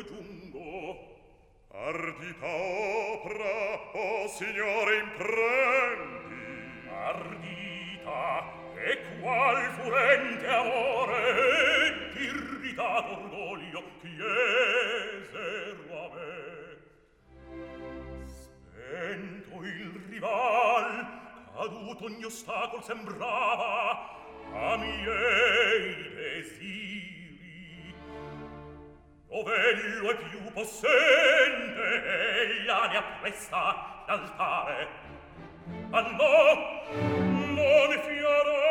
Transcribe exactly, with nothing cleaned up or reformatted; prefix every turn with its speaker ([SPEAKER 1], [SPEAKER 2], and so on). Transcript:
[SPEAKER 1] giungo. Ardita opera, o signore, imprendi. Ardita, e qual furente amore, irritato orgoglio, chiesero a me. Spento il rival, caduto ogni ostacol sembrava a miei desiri. Novello e più possente, ella ne appresta l'altare. Ma no, non fiero